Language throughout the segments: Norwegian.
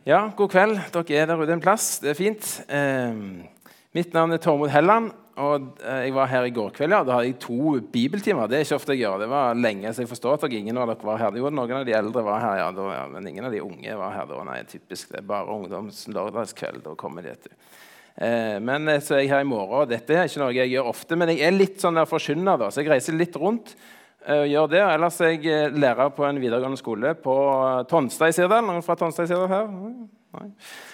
Ja, god kveld. Dere der ute en plass. Det fint. Mitt navn Tormod Helland, og jeg var her i går kveld. Ja. Da hadde jeg 2 bibeltimer. Det ikke ofte jeg gjør. Det var lenge, så jeg forstår at ingen av dere var her. Jo, noen av de eldre var her, ja, men ingen av de unge var her. Nei, typisk. Det bare ungdomslørdagskveld. Da kommer de etter. Men så er jeg her i morgen, og dette er ikke noe jeg gjør ofte, men jeg er litt sånn der forkynner, da, så jeg reiser litt rundt og gjør det. Ellers er jeg lærer på en videregående skole på Tonstad i Sirdal. Noen fra Tonstad i Sirdal her? Nei.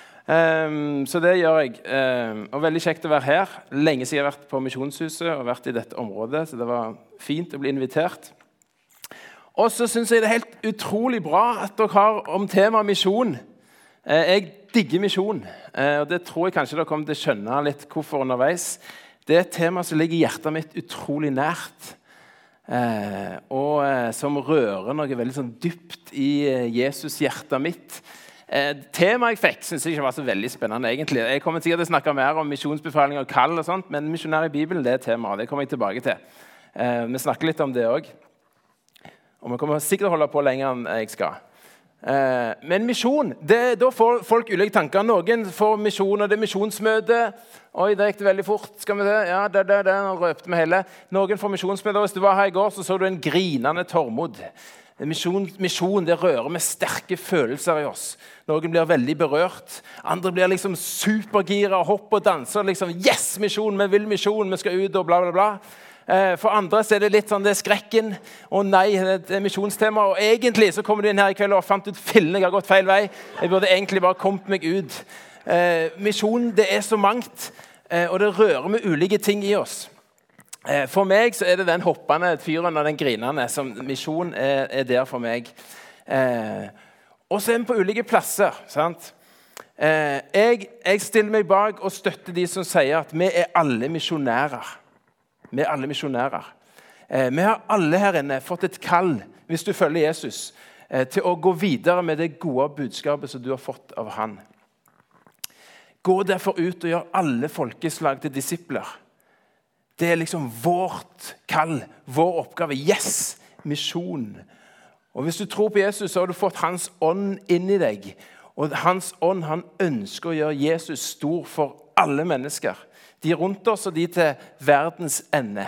Så det gjør jeg. Og veldig kjekt å være her. Lenge siden jeg har vært på Misjonshuset og vært i dette området, så det var fint å bli invitert. Og så synes jeg det er helt utrolig bra at dere har om tema misjon. Jeg digger misjon, og det tror jeg kanskje dere kommer til å skjønne litt hvorfor underveis. Det er et tema som ligger i hjertet mitt utrolig nært, og som rører noe veldig sånn dypt i Jesus hjertet mitt. Temaet jeg fikk synes jeg ikke var så veldig spennende egentlig. Jeg kommer sikkert til å snakke mer om misjonsbefaling og kall og sånt, men misjonær i Bibelen det er temaet, det kommer jeg tilbake til. Vi snakker litt om det også, og vi kommer sikkert til å holde på lenger enn jeg skal. Men misjon, da får folk ulike tanker. Noen får misjon, og det er misjonsmøte. Oi, det gikk det veldig fort. Skal vi det? Ja, det røpte vi hele. Noen får misjonsmøte, og hvis du var her i går, så du en grinende Tormod. Misjon, det rører med sterke følelser i oss. Noen blir veldig berørt. Andre blir liksom supergira, hopper og danser. Liksom, yes, misjon, vi vil misjon, vi skal ut og bla bla bla. For andre så er det litt sånn det er skrekken. Å nei, det er misjonstema. Og egentlig så kommer du inn her i kveld og fant ut fillen, jeg har gått feil vei. Jeg burde egentlig bare kommet meg ut. Misjon, det er så mangt, og det rører med ulike ting i oss. For meg så er det den hoppende fyren og den grinende som misjon er der for meg. Og så er vi på ulike plasser, sant? Jeg stiller meg bak og støtter de som sier at vi er alle misjonærer. Vi er alle misjonærer. Vi har alle her inne fått et kall, hvis du følger Jesus, til å gå videre med det gode budskapet som du har fått av han. Gå derfor ut og gjør alle folkeslag til disipler. Det er liksom vårt kall, vår oppgave. Yes, misjon. Og hvis du tror på Jesus, så har du fått hans ånd inn i deg. Og hans ånd, han ønsker å gjøre Jesus stor for alle mennesker. De rundt oss og de til verdens ende.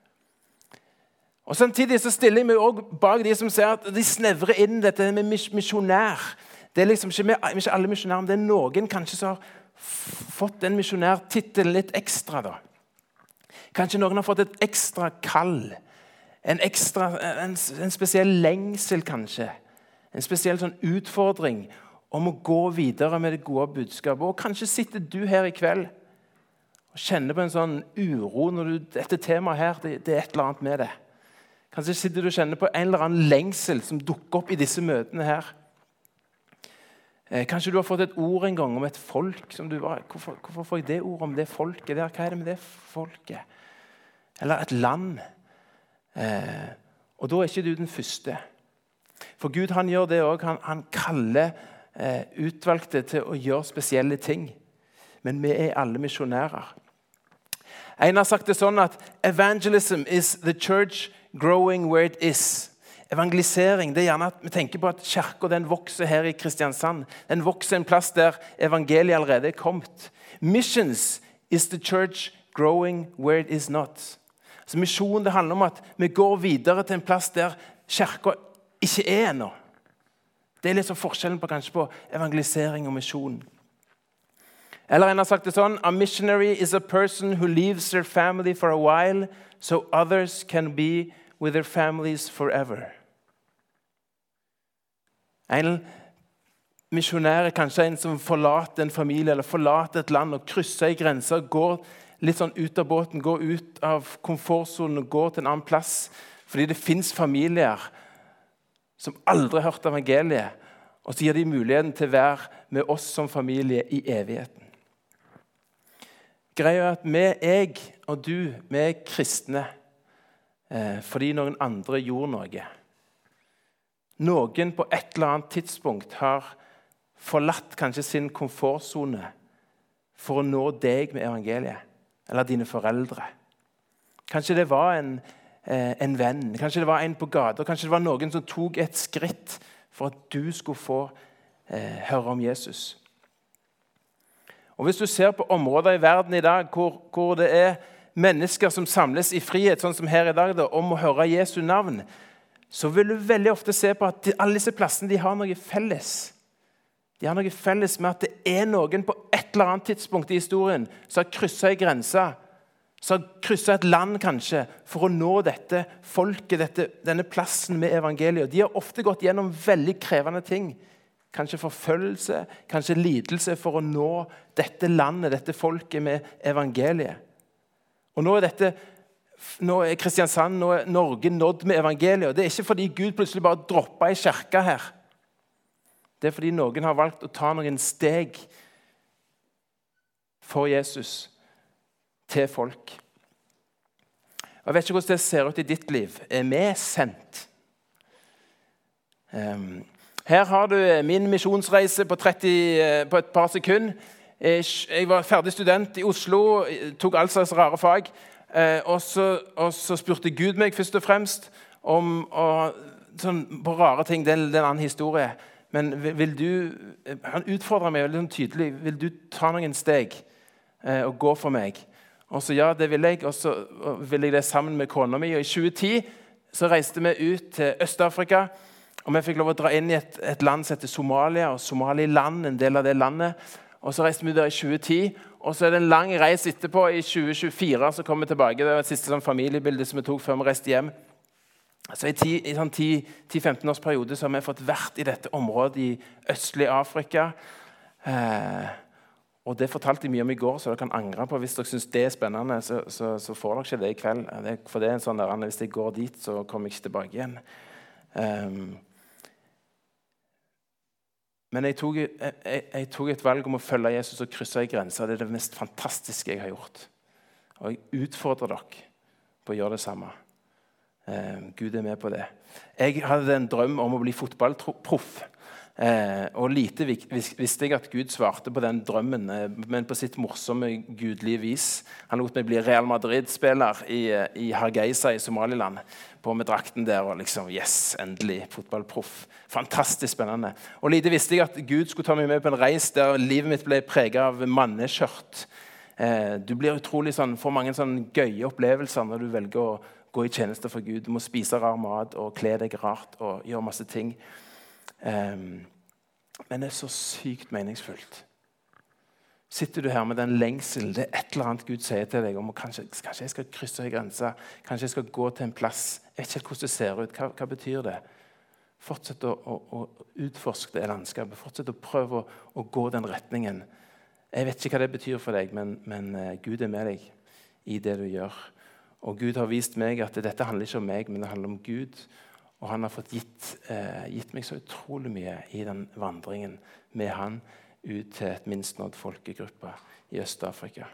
Og samtidig så stiller jeg meg også bak de som sier at de snevrer inn dette med misjonær. Det er liksom ikke alle misjonærer, men det er noen kanskje som har fått den misjonærtitelen litt ekstra da. Kanskje noen har fått et ekstra kall. En spesiell lengsel kanskje. En spesiell sånn utfordring om å gå videre med det gode budskapet. Og kanskje sitter du her i kveld og kjenner på en sånn uro når dette temaet her, det er et eller annet med det. Kanskje sitter du og kjenner på en eller annen lengsel som dukker opp i disse møtene her. Kanskje du har fått et ord en gang om et folk som du var, hvorfor får jeg det ordet om det folket der? Hva er det med det folket? Eller et land. Og da er ikke du den første. For Gud han gjør det også, han kaller utvalgte til å gjøre spesielle ting. Men vi er alle misjonærer. En har sagt det sånn at evangelism is the church growing where it is. Evangelisering, det er gjerne at vi tenker på at kirken den vokser her i Kristiansand. Den vokser en plass der evangeliet allerede er kommet. Missions is the church growing where it is not. Så misjon det handler om at vi går videre til en plass der kirken ikke er ennå. Det er litt så forskjellen på kanskje på evangelisering og misjon. Eller en har sagt det sånn, a missionary is a person who leaves their family for a while so others can be with their families forever. En misjonær er kanskje en som forlater en familie eller forlater et land og krysser i grenser, går litt sånn ut av båten, går ut av komfortzonen og går til en annen plass. Fordi det finnes familier som aldri har hørt evangeliet, og så gir de muligheten til å være med oss som familie i evigheten. Greia er at jeg og du, vi er kristne fordi noen andre gjorde noe. Noen på et eller annet tidspunkt har forlatt kanskje sin komfortzone for å nå deg med evangeliet, eller dine foreldre. Kanskje det var en venn, kanskje det var en på gata, kanskje det var noen som tok et skritt for at du skulle få hører om Jesus. Og hvis du ser på områder i verden i dag hvor det er mennesker som samles i frihet, sånn som her i dag, da, om å høre Jesu navn, så vil du veldig ofte se på at alle disse plassene de har noe felles. De har noe felles med at det er noen på et eller annet tidspunkt i historien som har krysset en grense, som har krysset et land kanskje, for å nå dette folket, denne plassen med evangeliet. De har ofte gått gjennom veldig krevende ting. Kanskje forfølgelse, kanskje lidelse for å nå dette landet, dette folket med evangeliet. Og nå er Kristiansand, nå er Norge nådd med evangeliet. Og det er ikke fordi Gud plutselig bare droppet i kirka her. Det er fordi noen har valgt å ta noen steg for Jesus til folk. Og jeg vet ikke hvordan det ser ut i ditt liv. Er vi sendt? Her har du min misjonsreise på et par sekunder. Jeg var ferdig student i Oslo, tok all slags rare fag. Og så spurte Gud meg først og fremst om sånn, på rare ting. Det er en annen historie. Men han utfordret meg veldig tydelig. Vil du ta noen steg og gå for meg? Og så ja, det vil jeg. Og så vil jeg det sammen med kona mi. Og i 2010 så reiste vi ut til Øst-Afrika. Og vi fikk lov å dra inn i et land som heter Somalia, og Somaliland, en del av det landet. Og så reiste vi der i 2010, og så er det en lang reis etterpå i 2024, så kom vi tilbake. Det var et siste sånn familiebilde som vi tok før vi reiste hjem. Så i sånn 10-15 års periode så har vi fått vært i dette området i østlig Afrika. Og det fortalte jeg mye om i går, så dere kan angre på. Hvis dere synes det er spennende, så får dere ikke det i kveld. For det er en sånn der, hvis jeg går dit, så kommer jeg ikke tilbake igjen. Men jeg tok et valg om å følge Jesus og krysse en grense. Det er det mest fantastiske jeg har gjort. Og jeg utfordrer dere på å gjøre det samme. Gud er med på det. Jeg hadde en drøm om å bli fotballproff. Og lite visste jeg at Gud svarte på den drømmen, men på sitt morsomme gudlige vis. Han lot meg bli Real Madrid-spiller i Hargeisa i Somaliland, på med drakten der, og liksom, yes, endelig, fotballproff. Fantastisk spennende. Og lite visste jeg at Gud skulle ta meg med på en reis der livet mitt ble preget av manneskjørt. Du blir utrolig sånn, får mange sånn gøye opplevelser når du velger å gå i tjeneste for Gud. Du må spise rar mat og kle deg rart og gjøre masse ting. Men det er så sykt meningsfullt. Sitter du her med den lengselen, det er et eller annet Gud sier til deg om kanskje jeg skal krysse en grense, kanskje jeg skal gå til en plass. Jeg vet ikke helt hvordan det ser ut. Hva betyr det? Fortsett å utforske det landskapet. Fortsett å prøve å gå den retningen. Jeg vet ikke hva det betyr for deg, men Gud er med deg i det du gjør. Og Gud har vist meg at dette handler ikke om meg, men det handler om Gud. Og han har fått gitt meg så utrolig mye i den vandringen med han ut til et minst nådd folkegruppe i Øst-Afrika.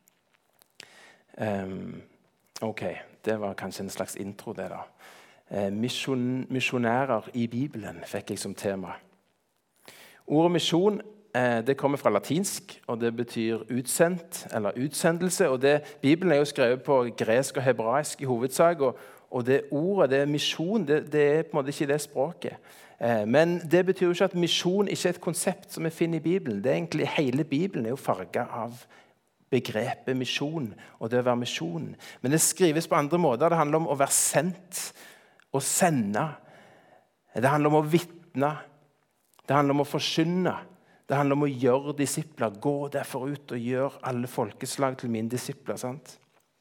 Ok, det var kanskje en slags intro det da. Misjonærer i Bibelen fikk jeg som tema. Ordet misjon, det kommer fra latinsk, og det betyr utsendt eller utsendelse. Og Bibelen er jo skrevet på gresk og hebraisk i hovedsak, og det ordet, det misjon, det er på en måte ikke det språket. Men det betyr jo ikke at misjon ikke er et konsept som vi finner i Bibelen. Det er egentlig, hele Bibelen er jo farget av begrepet misjon, og det å være misjon. Men det skrives på andre måter. Det handler om å være sendt og sende. Det handler om å vitne. Det handler om å forkynne. Det handler om å gjøre disipler. Gå derfor ut og gjør alle folkeslag til mine disipler, sant?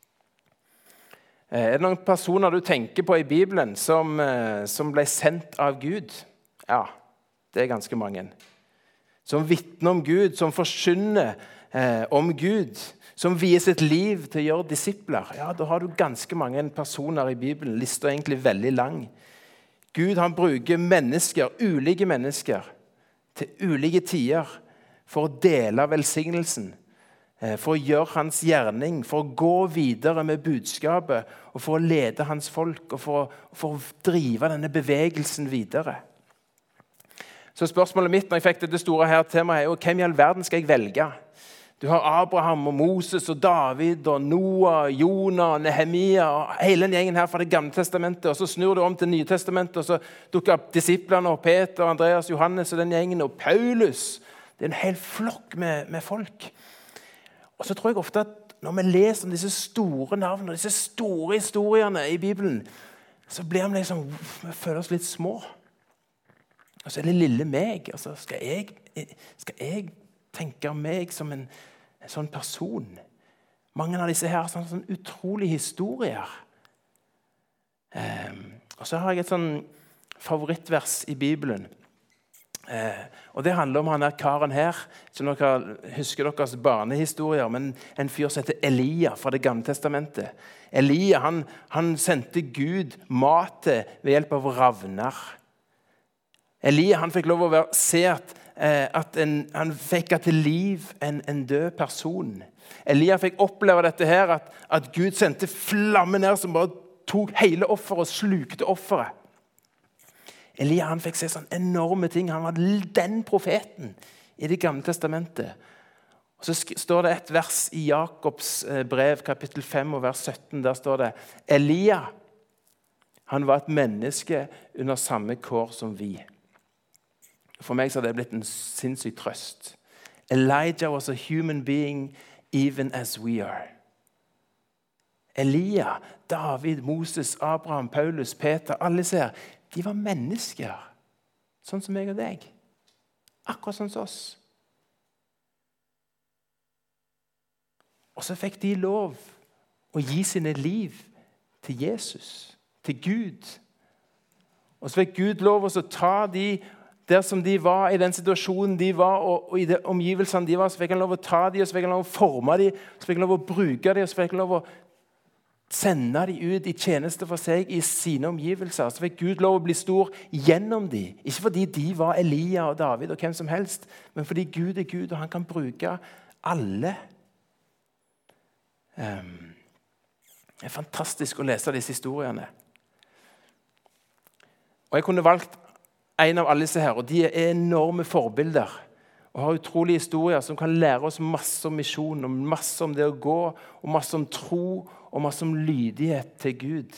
Er det noen personer du tenker på i Bibelen som ble sendt av Gud? Ja, det er ganske mange. Som vitner om Gud, som forkynner om Gud, som vier sitt liv til å gjøre disipler. Ja, da har du ganske mange personer i Bibelen. Listen er egentlig veldig lang. Gud, han bruker mennesker, ulike mennesker, til ulike tider for å dele velsignelsen. For å gjøre hans gjerning, for å gå videre med budskapet, og for å lede hans folk, og for å drive denne bevegelsen videre. Så spørsmålet mitt når jeg fikk dette store her temaet er jo, hvem i all verden skal jeg velge? Du har Abraham og Moses og David og Noah, Jonah, Nehemia og hele den gjengen her fra det gamle testamentet. Og så snur du om til Nye testamentet, og så dukker opp disiplene og Peter, Andreas, Johannes og den gjengen, og Paulus. Det er en hel flokk med folk. Og så tror jeg ofte at når vi leser om disse store navnene, disse store historiene i Bibelen, så blir vi liksom, vi føler oss litt små. Og så er det lille meg. Altså, skal jeg tenke meg som en sånn person? Mange av disse her er sånn utrolige historier. Og så har jeg et sånn favorittvers i Bibelen. Og det handler om han der karen her. Så dere husker deres barnehistorier, men en fyr som heter Elia fra det gamle testamentet. Elia, han sendte Gud mat til ved hjelp av ravner. Elia, han fikk lov å se at han fikk til liv en død person. Elia fikk oppleve dette her, at Gud sendte flammen ned som bare tok hele offeret og slukte offeret. Elia, han fikk se sånne enorme ting. Han var den profeten i det gamle testamentet. Og så står det et vers i Jakobs brev, kapittel 5 og vers 17. Der står det, Elia, han var et menneske under samme kår som vi. For meg så har det blitt en sinnssyk trøst. Elijah was a human being even as we are. Elia, David, Moses, Abraham, Paulus, Peter, alle ser, de var mennesker. Sånn som meg og deg. Akkurat sånn som oss. Og så fikk de lov å gi sine liv til Jesus, til Gud. Og så fikk Gud lov å ta de der som de var, i den situasjonen de var, og i de omgivelsene de var, så fikk han lov å ta dem, og så fikk han lov å forme dem, så fikk han lov å bruke dem, og så fikk han lov å sende dem ut i tjeneste for seg i sine omgivelser. Så fikk Gud lov å bli stor gjennom dem. Ikke fordi de var Elia og David og hvem som helst, men fordi Gud er Gud, og han kan bruke alle. Det er fantastisk å lese disse historiene. Og jeg kunne valgt en av alle disse her, og de er enorme forbilder og har utrolige historier som kan lære oss masse om misjon, og masse om det å gå, og masse om tro, og masse om lydighet til Gud.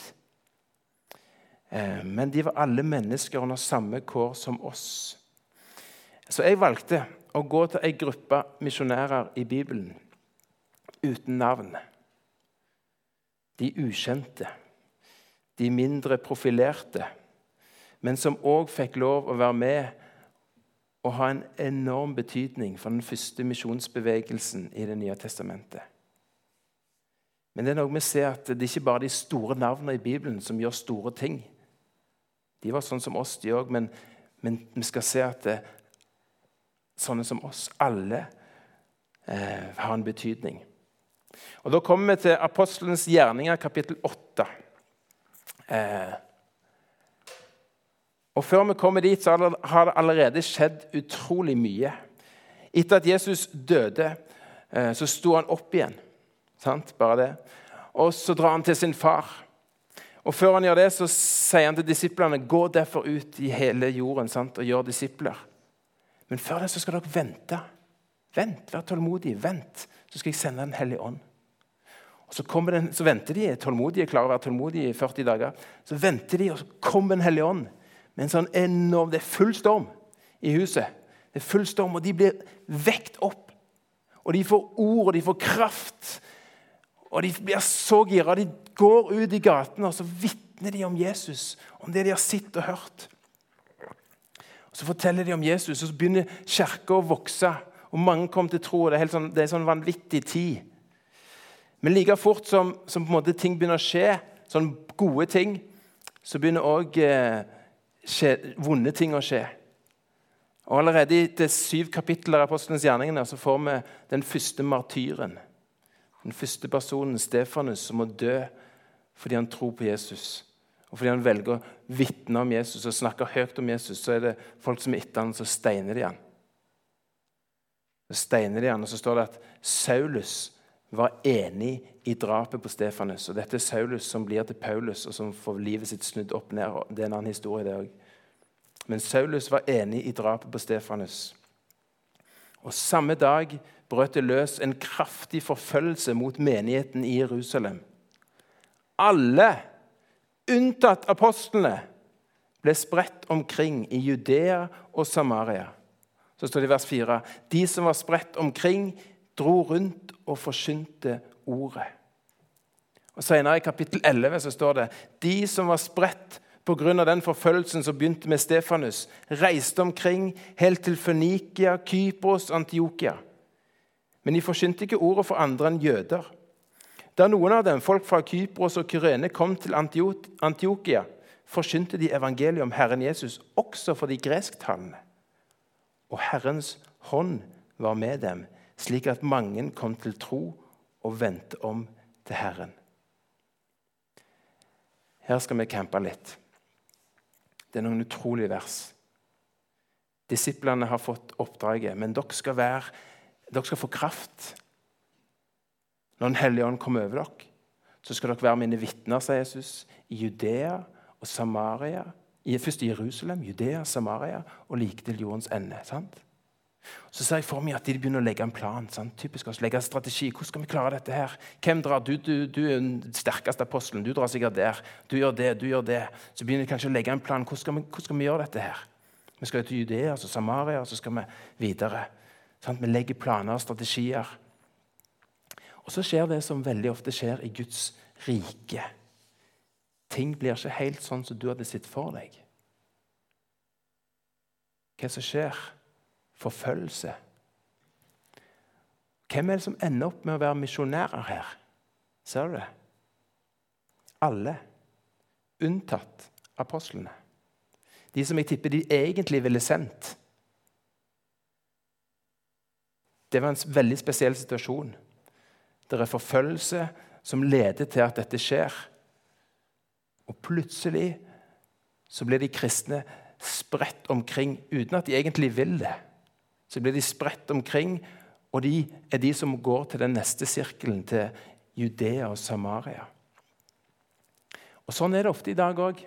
Men de var alle mennesker under samme kår som oss. Så jeg valgte å gå til en gruppe misjonærer i Bibelen uten navn. De ukjente, de mindre profilerte, men som også fikk lov å være med og ha en enorm betydning for den første misjonsbevegelsen i Det nye testamentet. Men det er noe vi ser at det er ikke bare de store navnene i Bibelen som gjør store ting. De var sånn som oss, de også, men vi skal se at sånne som oss, alle har en betydning. Og da kommer vi til Apostelens gjerninger, kapittel 8. Og før vi kommer dit, så har det allerede skjedd utrolig mye. Etter at Jesus døde, så sto han opp igjen. Sant? Bare det. Og så drar han til sin far. Og før han gjør det, så sier han til disiplene, gå derfor ut i hele jorden, sant? Og gjør disipler. Men før det så skal dere vente. Vent, vær tålmodige, vent. Så skal jeg sende Den hellige ånd. Og så venter de, tålmodige, klarer å være tålmodige i 40 dager. Så venter de, og så kommer Den hellige ånd. Men sånn enorm, det er full storm i huset. Det er full storm, og de blir vekt opp. Og de får ord, og de får kraft. Og de blir så gira. De går ut i gaten, og så vittner de om Jesus. Om det de har sett og hørt. Og så forteller de om Jesus, og så begynner kirken å vokse. Og mange kommer til tro, og det er sånn vanvittig tid. Men like fort som på en måte ting begynner å skje, sånn gode ting, så begynner også vonde ting å skje. Og allerede i de 7 kapitler av Apostelens gjerninger så får vi den første martyren. Den første personen, Stefanus, som må dø fordi han tror på Jesus. Og fordi han velger å vitne om Jesus og snakke høyt om Jesus, så er det folk som er etter han, så steiner de han. Så steiner de han, og så står det at Saulus var enig i drapet på Stefanus. Og dette er Saulus som blir til Paulus, og som får livet sitt snudd opp ned. Det er en annen historie det også. Men Saulus var enig i drapet på Stefanus. Og samme dag brøt det løs en kraftig forfølgelse mot menigheten i Jerusalem. Alle, unntatt apostlene, ble spredt omkring i Judea og Samaria. Så står det i vers 4. De som var spredt omkring, dro rundt og forkynte ordet. Og senere i kapittel 11 så står det, de som var spredt på grunn av den forfølgelsen som begynte med Stefanus, reiste omkring helt til Fønikia, Kypros, Antiokia. Men de forkynte ikke ordet for andre enn jøder. Da noen av dem, folk fra Kypros og Kyrene, kom til Antiokia, forkynte de evangeliet om Herren Jesus også for de gresktalende. Og Herrens hånd var med dem, slik at mange kom til tro og vendte om til Herren. Her skal vi campe litt. Det er noen utrolige vers. Disiplene har fått oppdraget, men dere skal få kraft. Når Den hellige ånd kommer over dere, så skal dere være mine vitner, sier Jesus, i Judea og Samaria. Først i Jerusalem, Judea, Samaria og like til jordens ende. Sant? Så ser jeg for meg at de begynner å legge en plan. Sant? Typisk oss, legge en strategi. Hvordan skal vi klare dette her? Hvem drar? Du er den sterkeste apostelen. Du drar sikkert der. Du gjør det, du gjør det. Så begynner de kanskje å legge en plan. Hvordan skal vi gjøre dette her? Vi skal til Judea, så Samaria, og så skal vi videre. Sant? Vi legger planer og strategier. Og så skjer det som veldig ofte skjer i Guds rike. Ting blir ikke helt sånn som du hadde sett for deg. Hva som skjer? Forfølgelse. Hvem er det som ender opp med å være misjonærer her? Ser du det? Alle, unntatt apostlene. De som jeg tipper de egentlig ville sendt. Det var en veldig spesiell situasjon. Det er forfølgelse som leder til at dette skjer. Og plutselig så blir de kristne spredt omkring uten at de egentlig vil det. Så blir de spredt omkring, og de er de som går til den neste sirkelen, til Judea og Samaria. Og sånn er det ofte i dag også.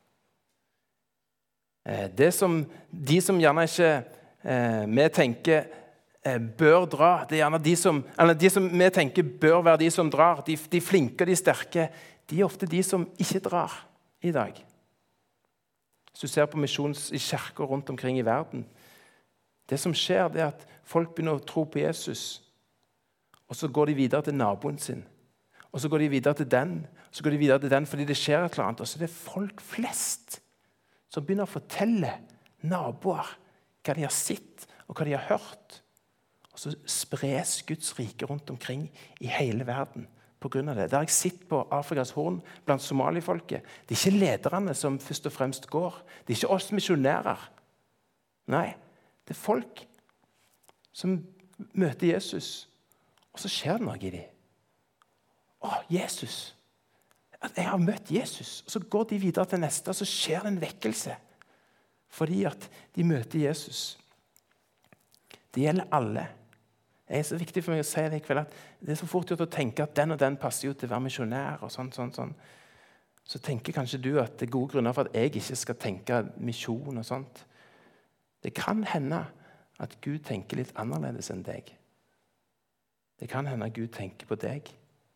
De som gjerne ikke vi tenker bør dra, det er gjerne de som vi tenker bør være de som drar, de flinke og de sterke, de er ofte de som ikke drar i dag. Hvis du ser på misjons i kirker rundt omkring i verden, det som skjer det er at folk begynner å tro på Jesus, og så går de videre til naboen sin, og så går de videre til den, og så går de videre til den fordi det skjer et eller annet, og så er det folk flest som begynner å fortelle naboer hva de har sett og hva de har hørt, og så spres Guds rike rundt omkring i hele verden på grunn av det. Der har jeg sett på Afrikas horn blant somalifolket. Det er ikke lederne som først og fremst går. Det er ikke oss misjonærer. Nei, det er folk som møter Jesus, og så skjer det noe i dem. Jesus! Jeg har møtt Jesus, og så går de videre til neste, og så skjer det en vekkelse. Fordi at de møter Jesus. Det gjelder alle. Det er så viktig for meg å si det i kveld at det er så fort gjort å tenke at den og den passer jo til å være misjonær og sånn. Så tenker kanskje du at det er gode grunner for at jeg ikke skal tenke misjon og sånt. Det kan hende at Gud tenker litt annerledes enn deg. Det kan hende at Gud tenker på deg.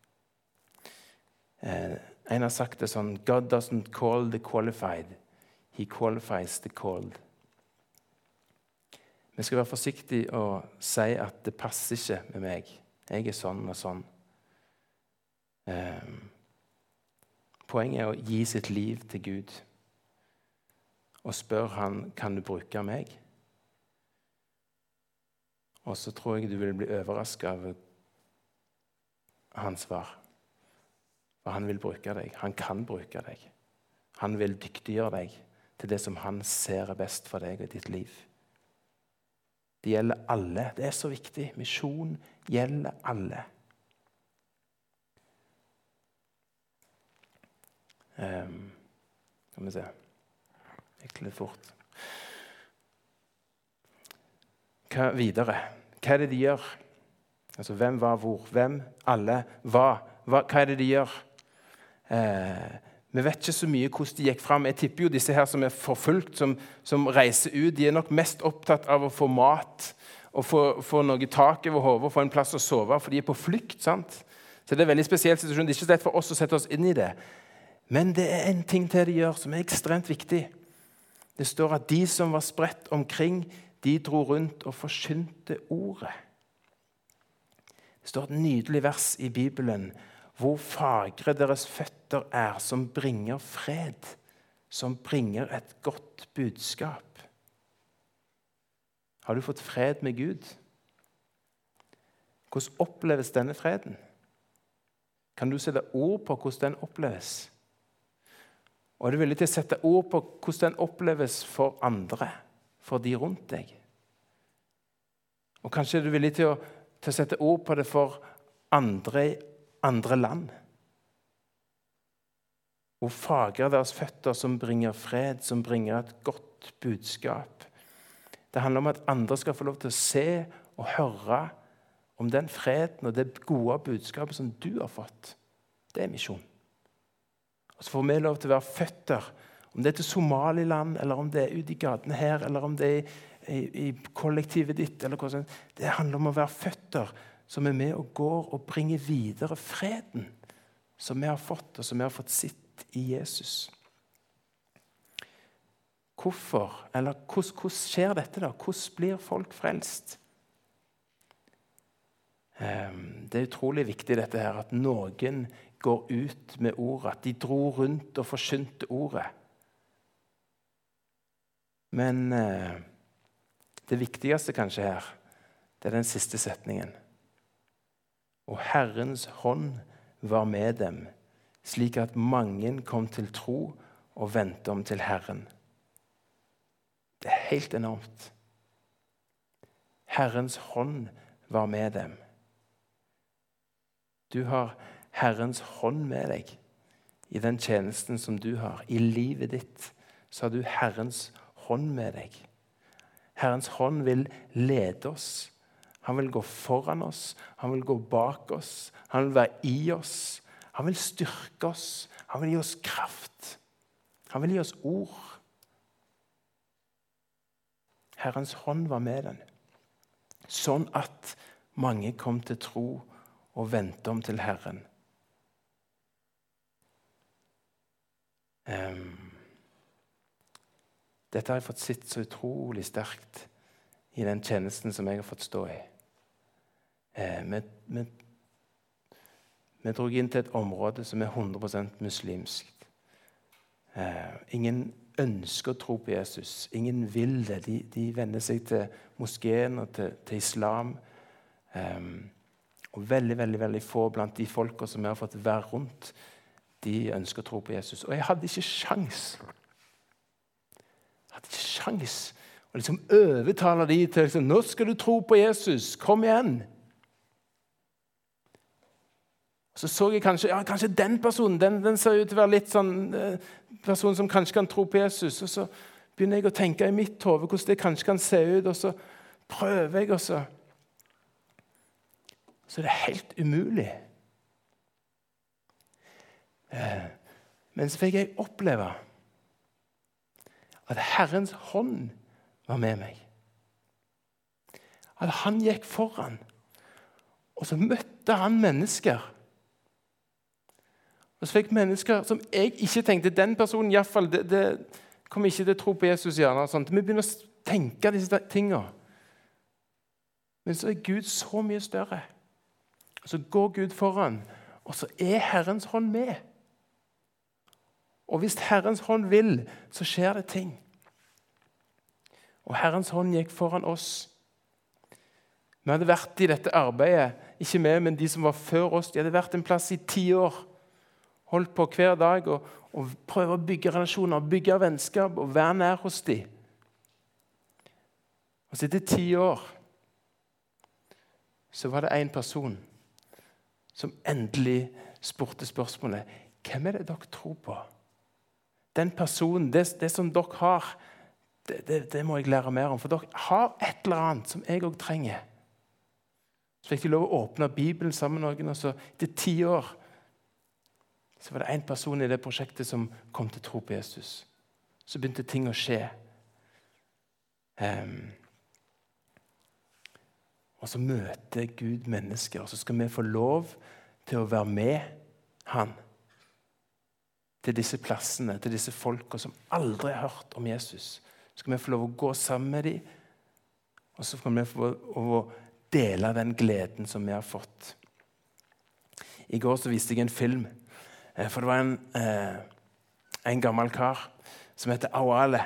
En har sagt det sånn, God doesn't call the qualified, he qualifies the called. Vi skal være forsiktige og si at det passer ikke med meg. Jeg er sånn og sånn. Poenget er å gi sitt liv til Gud og spørre han, kan du bruke meg? Og så tror jeg du vil bli overrasket av hans svar. For han vil bruke deg. Han kan bruke deg. Han vil dyktiggjøre deg til det som han ser er best for deg og ditt liv. Det gjelder alle. Det er så viktig. Misjon gjelder alle. Skal vi se. Gikk litt fort. Hva videre? Hva er det de gjør? Altså, hvem var hvor? Hvem? Alle? Hva? Hva er det de gjør? Vi vet ikke så mye hvordan de gikk frem. Jeg tipper jo disse her som er forfulgt, som reiser ut, de er nok mest opptatt av å få mat å få noe tak over hodet og få en plass å sove, for de er på flykt, sant? Så det er en veldig spesiell situasjon. Det er ikke lett for oss å sette oss inn i det. Men det er en ting til de gjør som er ekstremt viktig. Det står at de som var spredt omkring, de dro rundt og forkynte ordet. Det står et nydelig vers i Bibelen, hvor fagre deres føtter er, som bringer fred, som bringer et godt budskap. Har du fått fred med Gud? Hvordan oppleves denne freden? Kan du sette ord på hvordan den oppleves? Og er du villig til å sette ord på hvordan den oppleves for andre, for de rundt deg? Og kanskje er du villig til å sette ord på det for andre land? Hvor fagre deres føtter som bringer fred, som bringer et godt budskap. Det handler om at andre skal få lov til å se og høre om den freden og det gode budskapet som du har fått. Det er misjon. Og så får vi lov til å være føtter, om det er til Somaliland, eller om det er ute i gatene her, eller om det er i kollektivet ditt, eller hva sånt. Det handler om å være føtter som er med og går og bringer videre freden som vi har fått, og som vi har fått sitt i Jesus. Hvorfor? Eller hvordan skjer dette da? Hvordan blir folk frelst? Det er utrolig viktig dette her, at noen går ut med ordet, at de dro rundt og forkynte ordet. Men det viktigste kanskje her, det er den siste setningen. Og Herrens hånd var med dem, slik at mange kom til tro og vendte om til Herren. Det er helt enormt. Herrens hånd var med dem. Du har Herrens hånd med deg i den tjenesten som du har. I livet ditt så har du Herrens hånd med deg. Herrens hånd vil lede oss. Han vil gå foran oss. Han vil gå bak oss. Han vil være i oss. Han vil styrke oss. Han vil gi oss kraft. Han vil gi oss ord. Herrens hånd var med den, sånn at mange kom til tro og vendte om til Herren. Dette har jeg fått sett så utrolig sterkt i den tjenesten som jeg har fått stå i. Vi dro inn til et område som er 100% muslimsk. Ingen ønsker å tro på Jesus. Ingen vil det. De vender seg til moskeen og til islam. Og veldig få blant de folka som jeg har fått være rundt, de ønsker å tro på Jesus. Og jeg hadde ikke sjans. Å liksom overtale de til liksom, nå skal du tro på Jesus. Kom igjen. Så jeg kanskje den personen, den ser ut til å være litt sånn person som kanskje kan tro på Jesus. Og så begynner jeg å tenke i mitt hode hvordan det kanskje kan se ut, og så prøver jeg, og så er det helt umulig. Men så fikk jeg oppleve at Herrens hånd var med meg. At han gikk foran, og så møtte han mennesker. Og så fikk mennesker som jeg ikke tenkte, den personen i hvert fall, det kommer ikke til å tro på Jesus gjerne. Vi begynner å tenke disse tingene. Men så er Gud så mye større. Og så går Gud foran, og så er Herrens hånd med. Og hvis Herrens hånd vil, så skjer det ting. Og Herrens hånd gikk foran oss. Vi hadde vært i dette arbeidet, ikke vi, men de som var før oss, de hadde vært en plass i 10 år. Holdt på hver dag og prøve å bygge relasjoner, bygge vennskap og være nær hos dem. Og så etter 10 år så var det en person som endelig spurte spørsmålet: hvem er det dere tror på? Den personen, det som dere har, det må jeg lære mer om, for dere har et eller annet som jeg også trenger. Så fikk de lov å åpne Bibelen sammen med noen, og så etter 10 år så var det en person i det prosjektet som kom til tro på Jesus. Så begynte ting å skje. Og så møter Gud mennesker, og så skal vi få lov til å være med han til disse plassene, til disse folka som aldri har hørt om Jesus. Så skal vi få lov å gå sammen med dem, og så skal vi få å dele den gleden som vi har fått. I går så viste jeg en film, for det var en gammel kar som heter Awale,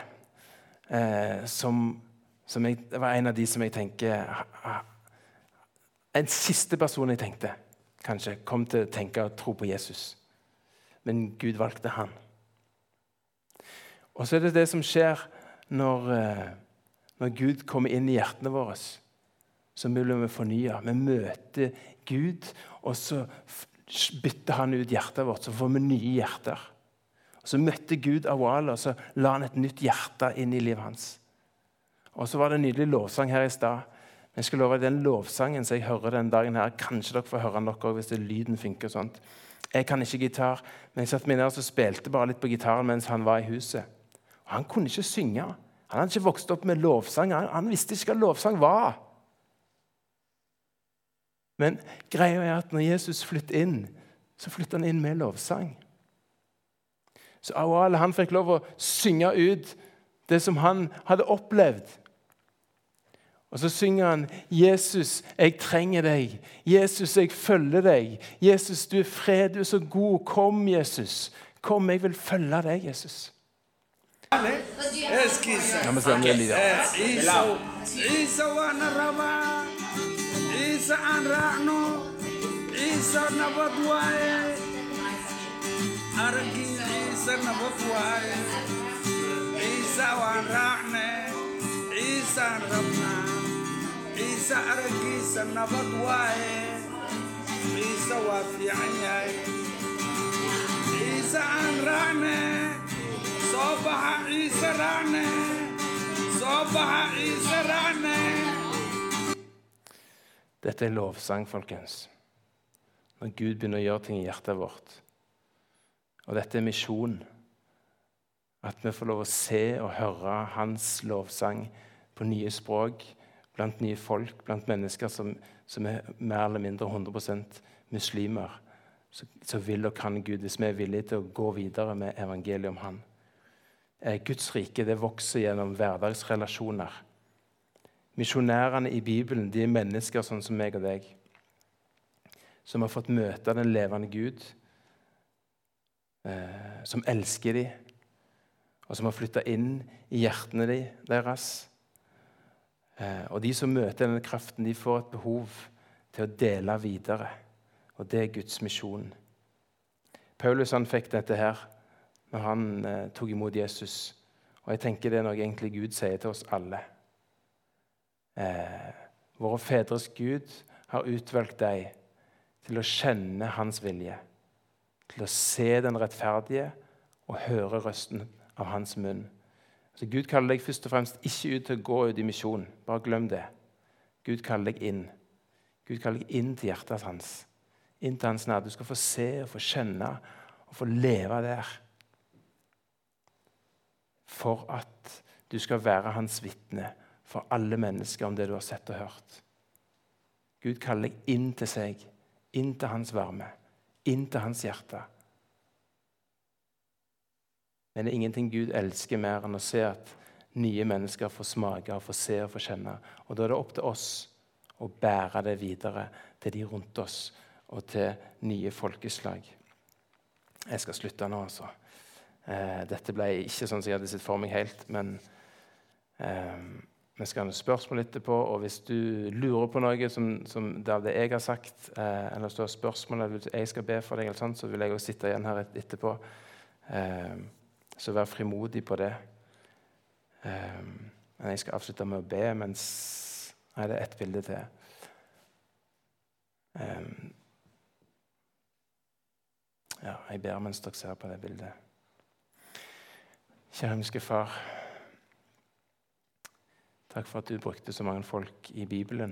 det var en av de som jeg tenker, en siste person jeg tenkte, kanskje kom til å tenke og tro på Jesus. Men Gud valgte han. Og så er det det som skjer når Gud kommer inn i hjertene våre, så blir vi fornya. Vi møter Gud, og så bytter han ut hjertet vårt, så får vi nye hjerter. Og så møtte Gud Awale, og så la han et nytt hjerte inn i livet hans. Og så var det en nydelig lovsang her i stad. Men jeg skal love den lovsangen som jeg hører den dagen her, kanskje dere får høre den dere hvis det lyden funker og sånt. Jeg kan ikke gitar, men jeg satt meg ned og spilte bare litt på gitaren mens han var i huset. Og han kunne ikke synge. Han hadde ikke vokst opp med lovsang. Han visste ikke hva lovsang var. Men greia er at når Jesus flyttet inn, så flyttet han inn med lovsang. Så Awale, han fikk lov å synge ut det som han hadde opplevd. Og så synger han, Jesus, jeg trenger deg. Jesus, jeg følger deg. Jesus, du er fred, du er så god. Kom, Jesus. Kom, jeg vil følge deg, Jesus. Ja, men se om det er lyd. Isa wanaraba, Isa anrano, Isa nabadwae, Aragi Isa nabadwae, Isa wanrane, Isa rabna, Isa aragi Isa nabadwae, Isa wafi'anyai, Isa anrane, Sobaha Isa rane, Sobaha Isa rane. Dette er lovsang, folkens. Når Gud begynner å gjøre ting i hjertet vårt. Og dette er misjon. At vi får lov å se og høre hans lovsang på nye språk, blant nye folk, blant mennesker som er mer eller mindre 100% muslimer. Så vil og kan Gud, hvis vi er villige til å gå videre med evangeliet om han. Guds rike, det vokser gjennom hverdagsrelasjoner. Misjonærene i Bibelen, de er mennesker sånn som meg og deg, som har fått møte den levende Gud, som elsker dem, og som har flyttet inn i hjertene deres. Og de som møter denne kraften, de får et behov til å dele videre, og det er Guds misjon. Paulus han fikk dette her når han tok imot Jesus, og jeg tenker det er noe egentlig Gud sier til oss alle. Våre fedres Gud har utvalgt deg til å kjenne hans vilje, til å se den rettferdige og høre røsten av hans munn. Så Gud kaller deg først og fremst ikke ut til å gå ut i misjon, bare glem det. Gud kaller deg inn. Gud kaller deg inn til hjertet hans, inn til hans nær. Du skal få se og få kjenne og få leve der, for at du skal være hans vitne for alle mennesker om det du har sett og hørt. Gud kaller deg inn til seg, inn til hans varme, inn til hans hjerte. Men det er ingenting Gud elsker mer enn å se at nye mennesker får smake, får se og får kjenne. Og da er det opp til oss å bære det videre til de rundt oss og til nye folkeslag. Jeg skal slutte nå, altså. Dette ble ikke sånn som jeg hadde sett for meg helt, men vi skal ha spørsmål etterpå, og hvis du lurer på noe som det jeg har sagt, eller hvis du har spørsmål eller jeg skal be for deg, eller sånt, så vil jeg også sitte igjen her etterpå. Så vær frimodig på det. Men jeg skal avslutte med å be, mens det er et bilde til. Ja, jeg ber mens dere ser på det bildet. Kjære himmelske Far, takk for at du brukte så mange folk i Bibelen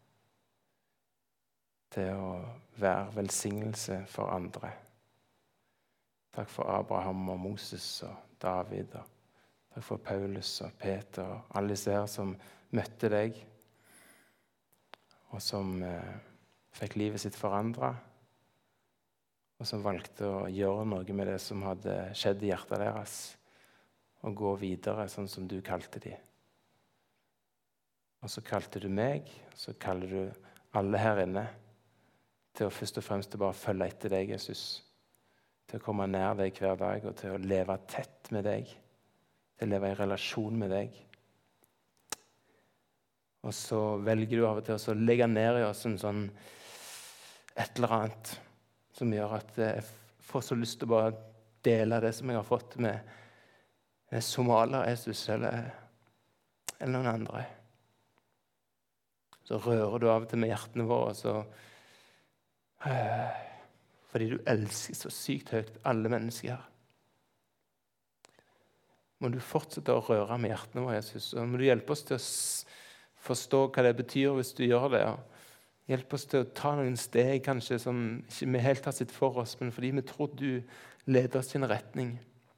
til å være velsignelse for andre. Takk for Abraham og Moses og David, og takk for Paulus og Peter og alle disse her som møtte deg og som fikk livet sitt forandret, og som valgte å gjøre noe med det som hadde skjedd i hjertet deres, og gå videre sånn som du kalte de. Og så kalte du meg, og så kaller du alle her inne til å først og fremst til bare følge etter deg, Jesus. Til å komme nær deg hver dag, og til å leve tett med deg. Til å leve i relasjon med deg. Og så velger du av og til å legge ned i oss en sånn et eller annet som gjør at jeg får så lyst til å bare dele det som jeg har fått med somalier, Jesus eller noen andre. Så rører du av og til med hjertene våre, fordi du elsker så sykt høyt alle mennesker. Må du fortsette å røre med hjertene våre, Jesus. Og må du hjelpe oss til å forstå hva det betyr hvis du gjør det. Hjelp oss til å ta noen steg kanskje som ikke vi helt har sett for oss, men fordi vi tror du leder oss i en retning.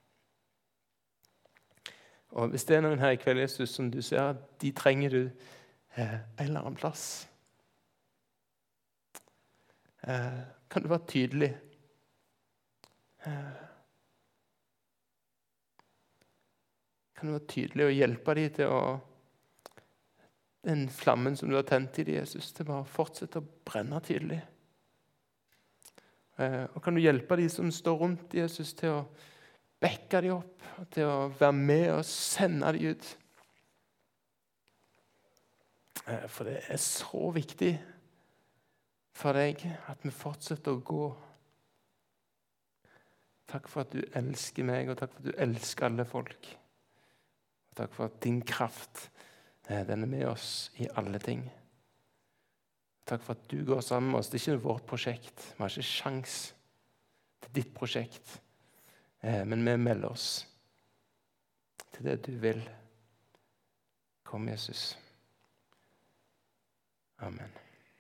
Og hvis det er noen her i kveld, Jesus, som du ser, de trenger du en eller annen plass. Kan du være tydelig? Kan du være tydelig og hjelpe dem til å den flammen som du har tent i dem, Jesus, til bare fortsette å brenne tydelig. Og kan du hjelpe de som står rundt Jesus til å backe dem opp, og til å være med og sende dem ut. For det er så viktig for deg at vi fortsetter å gå. Takk for at du elsker meg, og takk for at du elsker alle folk. Og takk for at din kraft den er med oss i alle ting. Takk for at du går sammen med oss. Det er ikke vårt prosjekt. Vi har ikke sjans til ditt prosjekt. Men vi melder oss til det du vil. Kom, Jesus. Amen.